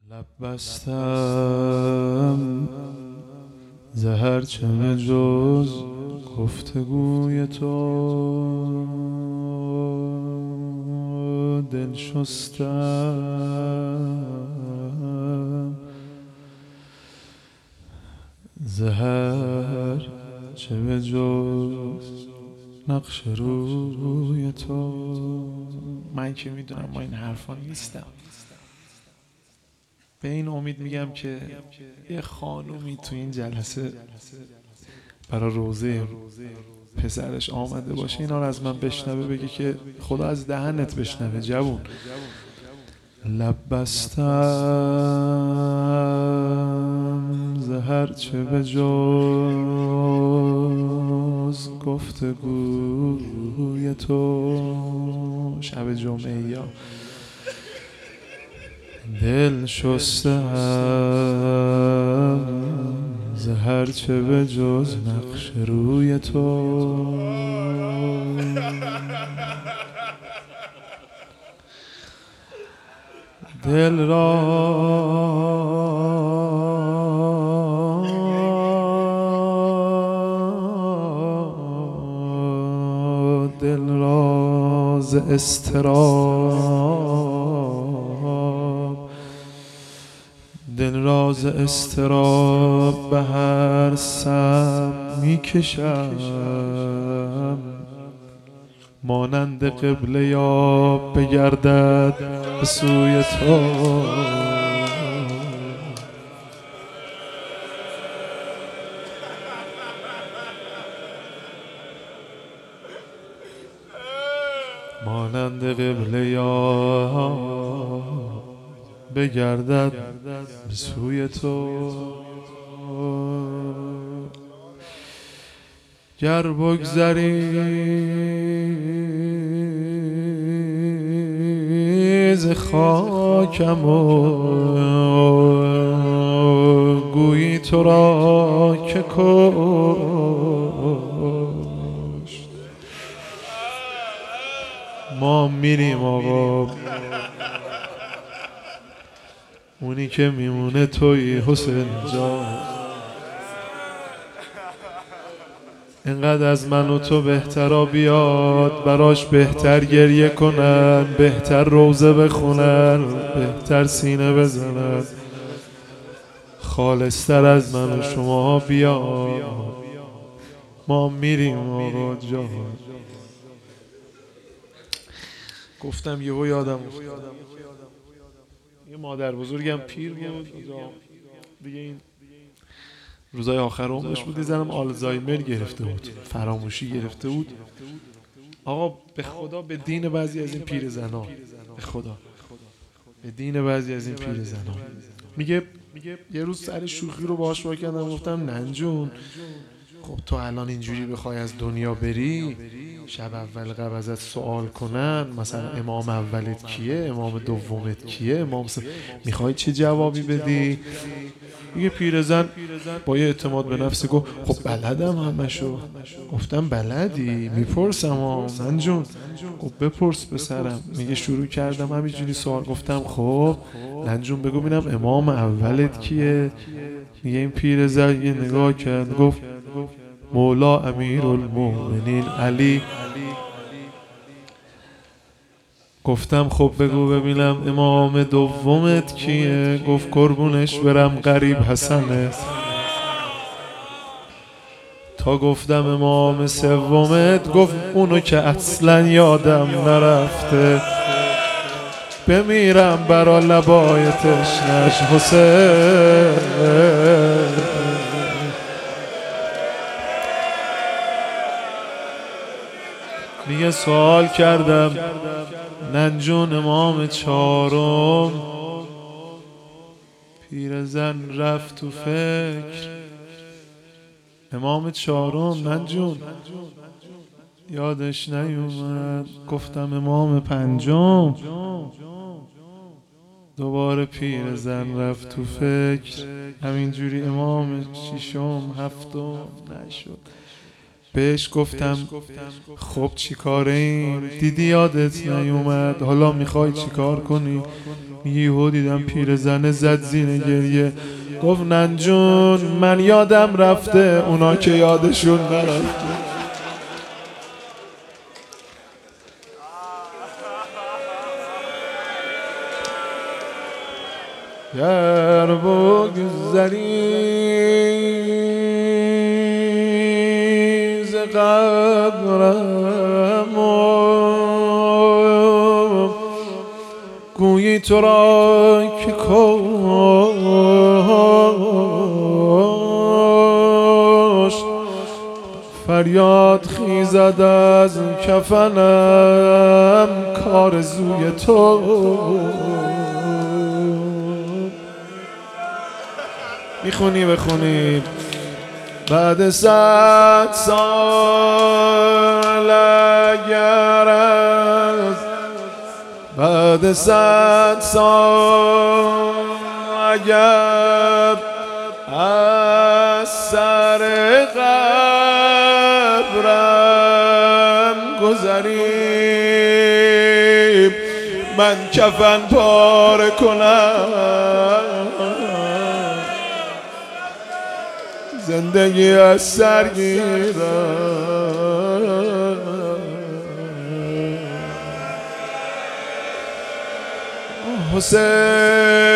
لب بستم زهر چه به جز گفتگوی تو، دل شستم زهر چه به جز نقش روی تو. من که میدونم ما این حرفا نیستم، به این امید میگم که یه خانومی تو این جلسه برای روزه پسرش آمده باشه، اینا رو از من بشنوه، بگه که خدا از دهنت بشنوه جوون. لب بستم زهر چه به جز گفتگوی تو. شب جمعه یا دل شستم زهر چه به جز نقش روی تو. دل را ز اضطراب به هر سم میکشم، مانند قبله یا بگردد به سوی تو. مانند قبله یا بگردد به سوی تو. گر بگذری ز خاکم و گویی تو را که کشت، ما میریم آقا، اونی که میمونه توی حسین جان. اینقدر از من و تو بهترا بیاد، براش بهتر گریه کنن، بهتر روزه بخونن، بهتر سینه بزنن، خالصتر از من و شما بیاد. ما میریم آقا جان. گفتم یهو یادم یه مادر بزرگم پیر بود دیگه، این روزای آخر عمرش بود، دیدم آلزایمر گرفته بود، فراموشی گرفته بود. آقا به خدا به دین بعضی از این پیرزنا، به خدا به دین بعضی از این پیرزنا، میگه یه روز سر شوخی رو باهاش وا کردم، گفتم ننجون خب تو الان اینجوری بخوای از دنیا بری، شب اول قبل ازت سوال کنن مثلا امام اولت کیه، امام دومت کیه، میخوای چه جوابی بدی؟ یه پیرزن با یه اعتماد به نفس گفت خب بلدم همشو. گفتم بلدی؟ میپرسم ننجون. گفت بپرس پسرم. میگه شروع کردم همینجوری سوال، گفتم خب ننجون بگو ببینم امام اولت کیه؟ میگه این پیرزن یه نگاه کرد گفت مولا امیرالمومنین علی. گفتم خب بگو ببینم امام دومت کیه؟ گفت قربونش برم غریب حسنه. تا گفتم امام سومت، گفت اونو که اصلا یادم نرفته، بمیرم برا لبای تشنش حسین. میگه سوال کردم ننجون امام چهارم، پیرزن رفت تو فکر، امام چهارم ننجون یادش نیومد. گفتم امام پنجم. دوباره پیرزن رفت تو فکر، همینجوری امام ششم هفتم نشد. بهش گفتم خب چی کاره این؟ دیدی یادت نیومد، حالا میخوای چی کار کنی؟ یهو دیدم پیرزن زد زیر گریه، گفت ننجون من یادم رفته اونا که یادشون نرفته. گر بگذری ز قبرم گویی تو را که کشت، فریاد خیزد از کفنم کارزوی تو. میخونی بخونی. بعد 100 سال اگر از بعد 100 سال اگر از سر قبرم گذری من کفن پاره کنم، زندگی از سر گیرم. حسین